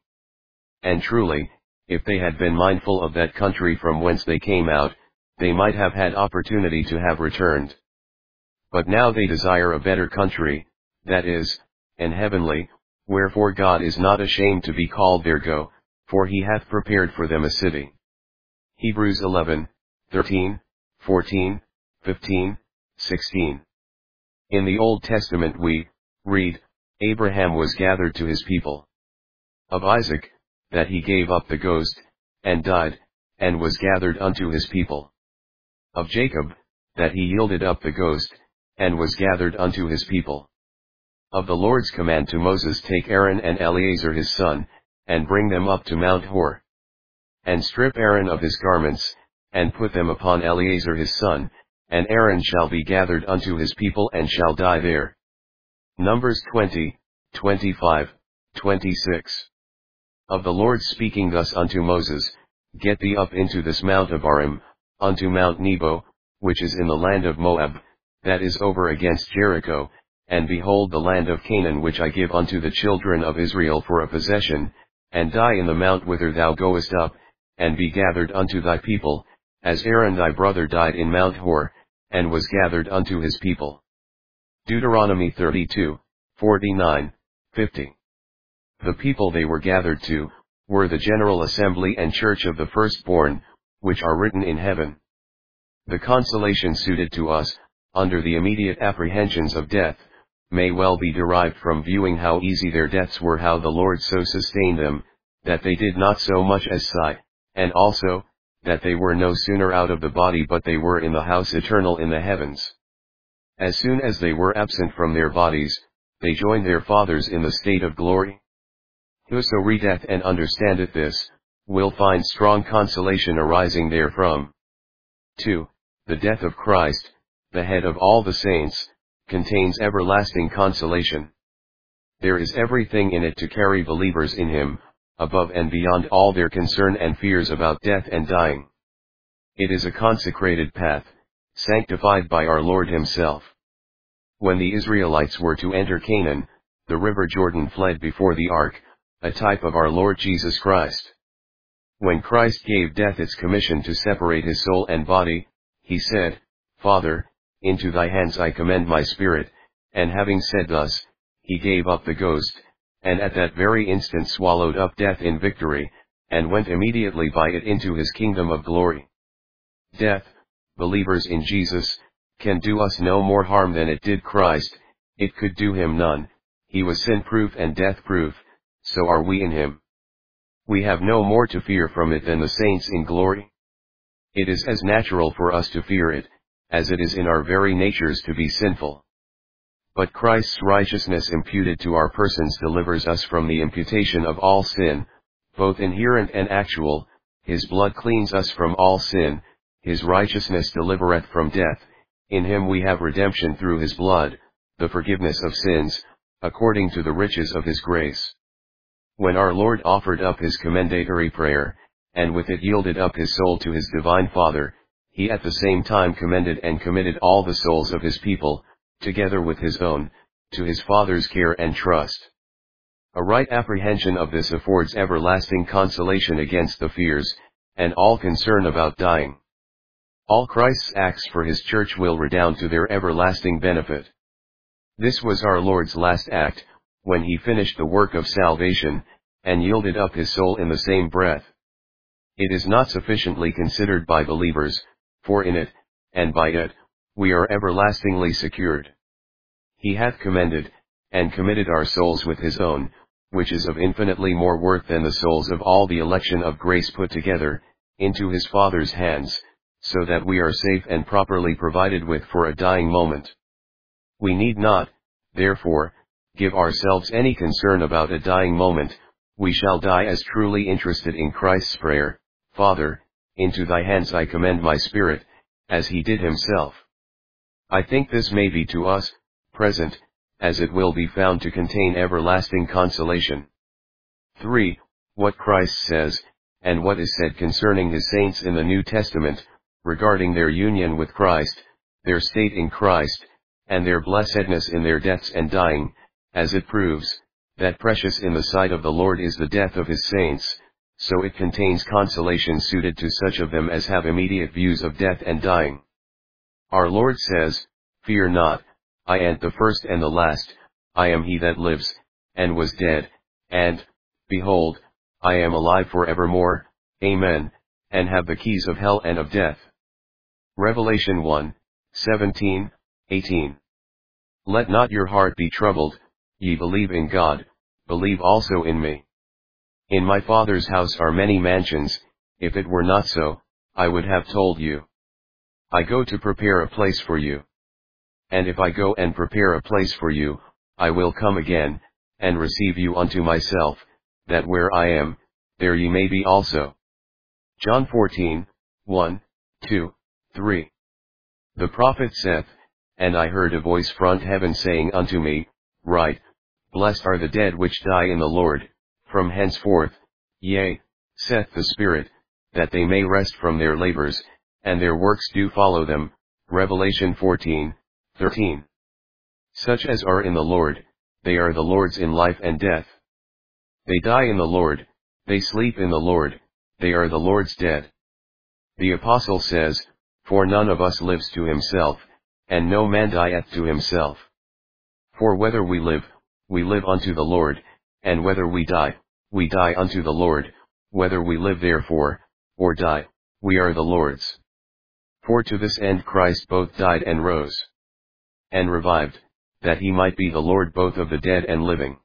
And truly, if they had been mindful of that country from whence they came out, they might have had opportunity to have returned. But now they desire a better country, that is, an heavenly, wherefore God is not ashamed to be called their go, for He hath prepared for them a city. Hebrews eleven, thirteen, fourteen, fifteen, sixteen. In the Old Testament we read, Abraham was gathered to his people. Of Isaac, that he gave up the ghost, and died, and was gathered unto his people. Of Jacob, that he yielded up the ghost, and was gathered unto his people. Of the Lord's command to Moses, take Aaron and Eleazar his son, and bring them up to Mount Hor. And strip Aaron of his garments, and put them upon Eleazar his son, and Aaron shall be gathered unto his people and shall die there. Numbers twenty, twenty-five, twenty-six. Of the Lord speaking thus unto Moses, get thee up into this Mount Abarim, unto Mount Nebo, which is in the land of Moab, that is over against Jericho, and behold the land of Canaan which I give unto the children of Israel for a possession, and die in the mount whither thou goest up, and be gathered unto thy people, as Aaron thy brother died in Mount Hor, and was gathered unto his people. Deuteronomy thirty-two, forty-nine, fifty. The people they were gathered to, were the general assembly and church of the firstborn, which are written in heaven. The consolation suited to us, under the immediate apprehensions of death, may well be derived from viewing how easy their deaths were, how the Lord so sustained them, that they did not so much as sigh, and also, that they were no sooner out of the body but they were in the house eternal in the heavens. As soon as they were absent from their bodies, they joined their fathers in the state of glory. Whoso readeth and understandeth this, will find strong consolation arising therefrom. two. The death of Christ, the head of all the saints, contains everlasting consolation. There is everything in it to carry believers in him, above and beyond all their concern and fears about death and dying. It is a consecrated path, sanctified by our Lord himself. When the Israelites were to enter Canaan, the river Jordan fled before the ark, a type of our Lord Jesus Christ. When Christ gave death its commission to separate his soul and body, he said, Father, into thy hands I commend my spirit, and having said thus, he gave up the ghost, and at that very instant swallowed up death in victory, and went immediately by it into his kingdom of glory. Death, believers in Jesus, can do us no more harm than it did Christ. It could do him none. He was sin-proof and death-proof, so are we in him. We have no more to fear from it than the saints in glory. It is as natural for us to fear it, as it is in our very natures to be sinful. But Christ's righteousness imputed to our persons delivers us from the imputation of all sin, both inherent and actual. His blood cleans us from all sin, his righteousness delivereth from death. In him we have redemption through his blood, the forgiveness of sins, according to the riches of his grace. When our Lord offered up his commendatory prayer, and with it yielded up his soul to his divine Father, he at the same time commended and committed all the souls of his people, together with his own, to his Father's care and trust. A right apprehension of this affords everlasting consolation against the fears, and all concern about dying. All Christ's acts for his church will redound to their everlasting benefit. This was our Lord's last act, when he finished the work of salvation, and yielded up his soul in the same breath. It is not sufficiently considered by believers, for in it, and by it, we are everlastingly secured. He hath commended, and committed our souls with his own, which is of infinitely more worth than the souls of all the election of grace put together, into his Father's hands, so that we are safe and properly provided with for a dying moment. We need not, therefore, give ourselves any concern about a dying moment. We shall die as truly interested in Christ's prayer, Father, into thy hands I commend my spirit, as he did himself. I think this may be to us, present, as it will be found to contain everlasting consolation. three. What Christ says, and what is said concerning his saints in the New Testament, regarding their union with Christ, their state in Christ, and their blessedness in their deaths and dying, as it proves, that precious in the sight of the Lord is the death of his saints, so it contains consolation suited to such of them as have immediate views of death and dying. Our Lord says, Fear not, I am the first and the last, I am he that lives, and was dead, and, behold, I am alive for evermore, Amen, and have the keys of hell and of death. Revelation one, seventeen, eighteen. Let not your heart be troubled, ye believe in God, believe also in me. In my Father's house are many mansions. If it were not so, I would have told you. I go to prepare a place for you. And if I go and prepare a place for you, I will come again, and receive you unto myself, that where I am, there ye may be also. John fourteen, one, two, three. The prophet saith, And I heard a voice from heaven saying unto me, Write, Blessed are the dead which die in the Lord, from henceforth, yea, saith the Spirit, that they may rest from their labors, and their works do follow them. Revelation fourteen, thirteen. Such as are in the Lord, they are the Lord's in life and death. They die in the Lord, they sleep in the Lord, they are the Lord's dead. The Apostle says, For none of us lives to himself, and no man dieth to himself. For whether we live, we live unto the Lord, and whether we die, we die unto the Lord. Whether we live therefore, or die, we are the Lord's. For to this end Christ both died and rose, and revived, that he might be the Lord both of the dead and living.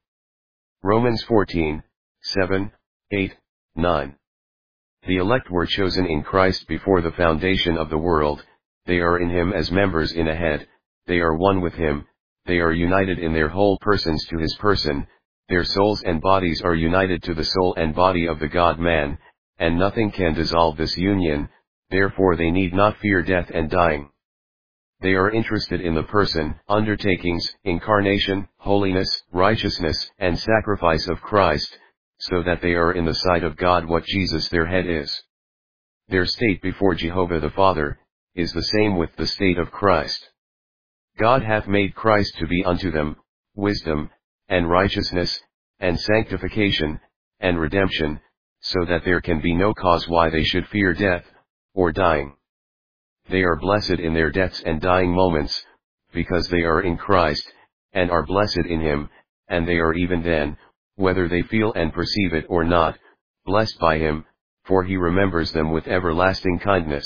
Romans fourteen, seven, eight, nine. The elect were chosen in Christ before the foundation of the world, they are in him as members in a head, they are one with him, they are united in their whole persons to his person, their souls and bodies are united to the soul and body of the God-man, and nothing can dissolve this union, therefore they need not fear death and dying. They are interested in the person, undertakings, incarnation, holiness, righteousness, and sacrifice of Christ, so that they are in the sight of God what Jesus their head is. Their state before Jehovah the Father, is the same with the state of Christ. God hath made Christ to be unto them, wisdom, and righteousness, and sanctification, and redemption, so that there can be no cause why they should fear death, or dying. They are blessed in their deaths and dying moments, because they are in Christ, and are blessed in him, and they are even then, whether they feel and perceive it or not, blessed by him, for he remembers them with everlasting kindness.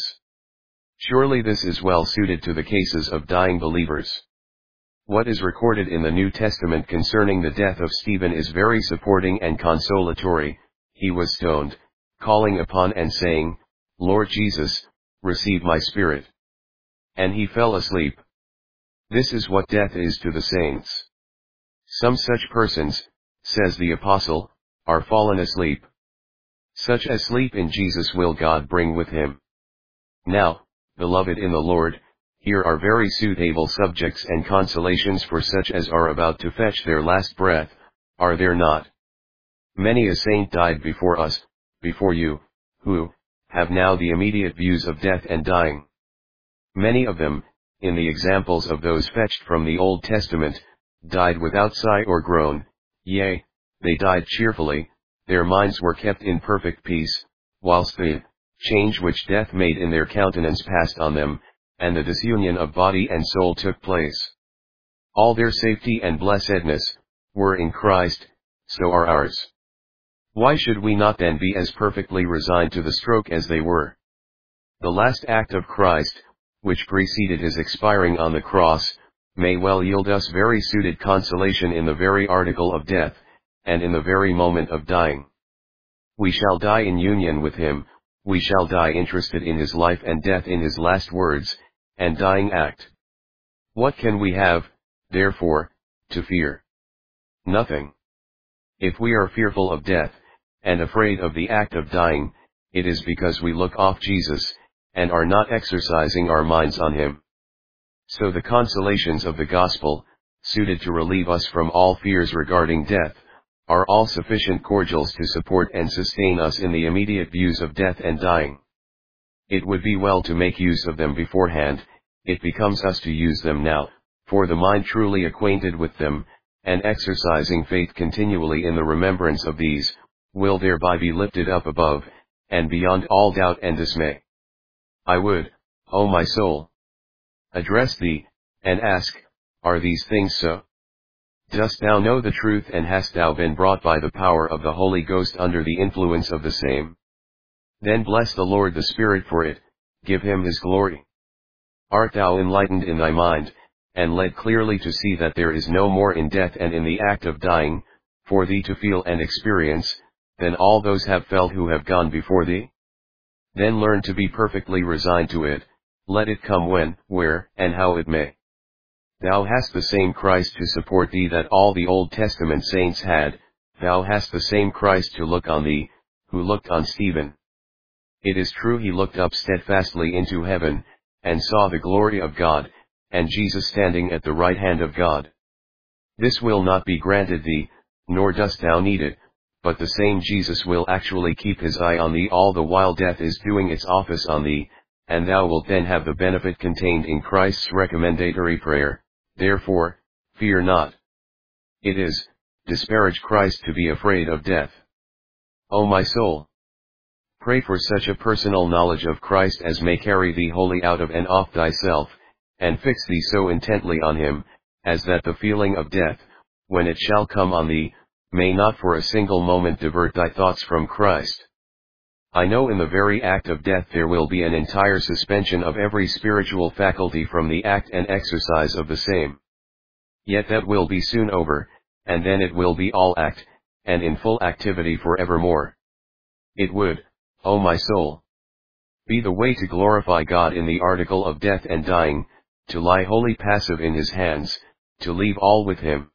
Surely this is well suited to the cases of dying believers. What is recorded in the New Testament concerning the death of Stephen is very supporting and consolatory. He was stoned, calling upon and saying, Lord Jesus, receive my spirit. And he fell asleep. This is what death is to the saints. Some such persons, says the apostle, are fallen asleep. Such as sleep in Jesus will God bring with him. Now, beloved in the Lord, here are very suitable subjects and consolations for such as are about to fetch their last breath, are there not? Many a saint died before us, before you, who have now the immediate views of death and dying. Many of them, in the examples of those fetched from the Old Testament, died without sigh or groan, yea, they died cheerfully, their minds were kept in perfect peace, whilst the change which death made in their countenance passed on them, and the disunion of body and soul took place. All their safety and blessedness were in Christ, so are ours. Why should we not then be as perfectly resigned to the stroke as they were? The last act of Christ, which preceded his expiring on the cross, may well yield us very suited consolation in the very article of death, and in the very moment of dying. We shall die in union with him, we shall die interested in his life and death in his last words, and dying act. What can we have, therefore, to fear? Nothing. If we are fearful of death, and afraid of the act of dying, it is because we look off Jesus, and are not exercising our minds on him. So the consolations of the gospel, suited to relieve us from all fears regarding death, are all sufficient cordials to support and sustain us in the immediate views of death and dying. It would be well to make use of them beforehand, it becomes us to use them now, for the mind truly acquainted with them, and exercising faith continually in the remembrance of these, will thereby be lifted up above, and beyond all doubt and dismay. I would, O my soul, address thee, and ask, are these things so? Dost thou know the truth, and hast thou been brought by the power of the Holy Ghost under the influence of the same? Then bless the Lord the Spirit for it, give him his glory. Art thou enlightened in thy mind, and led clearly to see that there is no more in death and in the act of dying, for thee to feel and experience, than all those have felt who have gone before thee? Then learn to be perfectly resigned to it, let it come when, where, and how it may. Thou hast the same Christ to support thee that all the Old Testament saints had, thou hast the same Christ to look on thee, who looked on Stephen. It is true he looked up steadfastly into heaven, and saw the glory of God, and Jesus standing at the right hand of God. This will not be granted thee, nor dost thou need it, but the same Jesus will actually keep his eye on thee all the while death is doing its office on thee, and thou wilt then have the benefit contained in Christ's recommendatory prayer, therefore, fear not. It is, disparage Christ to be afraid of death. O my soul, pray for such a personal knowledge of Christ as may carry thee wholly out of and off thyself, and fix thee so intently on him, as that the feeling of death, when it shall come on thee, may not for a single moment divert thy thoughts from Christ. I know in the very act of death there will be an entire suspension of every spiritual faculty from the act and exercise of the same. Yet that will be soon over, and then it will be all act, and in full activity for evermore. It would, O my soul, be the way to glorify God in the article of death and dying, to lie wholly passive in his hands, to leave all with him.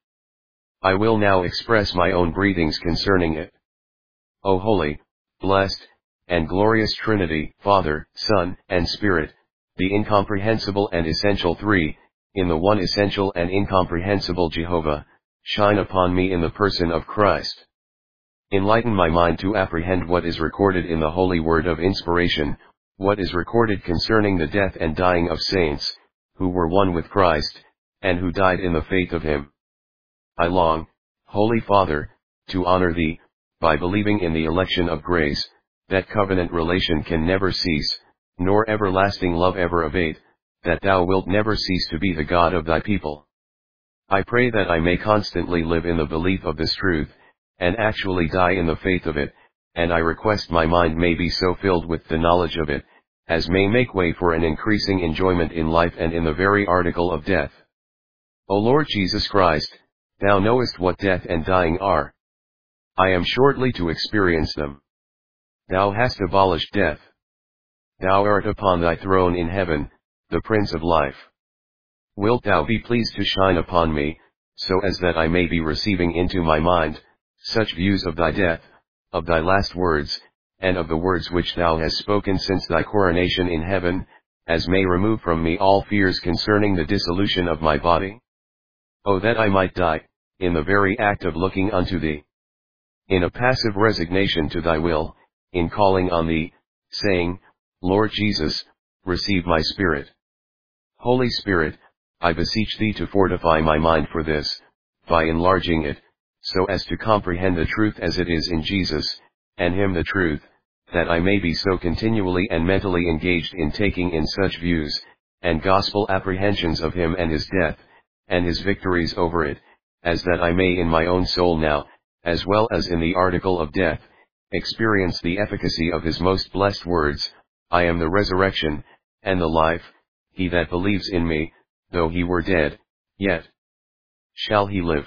I will now express my own breathings concerning it. O holy, blessed, and glorious Trinity, Father, Son, and Spirit, the incomprehensible and essential three, in the one essential and incomprehensible Jehovah, shine upon me in the person of Christ. Enlighten my mind to apprehend what is recorded in the holy word of inspiration, what is recorded concerning the death and dying of saints, who were one with Christ, and who died in the faith of him. I long, Holy Father, to honor thee, by believing in the election of grace, that covenant relation can never cease, nor everlasting love ever abate, that thou wilt never cease to be the God of thy people. I pray that I may constantly live in the belief of this truth, and actually die in the faith of it, and I request my mind may be so filled with the knowledge of it, as may make way for an increasing enjoyment in life and in the very article of death. O Lord Jesus Christ, thou knowest what death and dying are. I am shortly to experience them. Thou hast abolished death. Thou art upon thy throne in heaven, the Prince of life. Wilt thou be pleased to shine upon me, so as that I may be receiving into my mind, such views of thy death, of thy last words, and of the words which thou hast spoken since thy coronation in heaven, as may remove from me all fears concerning the dissolution of my body? O that I might die, in the very act of looking unto thee. In a passive resignation to thy will, in calling on thee, saying, Lord Jesus, receive my spirit. Holy Spirit, I beseech thee to fortify my mind for this, by enlarging it, so as to comprehend the truth as it is in Jesus, and him the truth, that I may be so continually and mentally engaged in taking in such views, and gospel apprehensions of him and his death, and his victories over it, as that I may in my own soul now, as well as in the article of death, experience the efficacy of his most blessed words, I am the resurrection, and the life, he that believes in me, though he were dead, yet shall he live.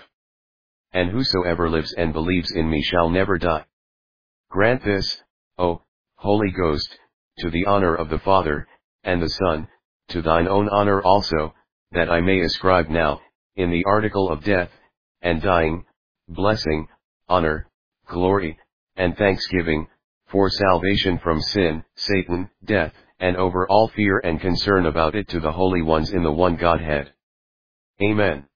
And whosoever lives and believes in me shall never die. Grant this, O Holy Ghost, to the honor of the Father, and the Son, to thine own honor also, that I may ascribe now, in the article of death, and dying, blessing, honor, glory, and thanksgiving, for salvation from sin, Satan, death, and over all fear and concern about it to the holy ones in the one Godhead. Amen.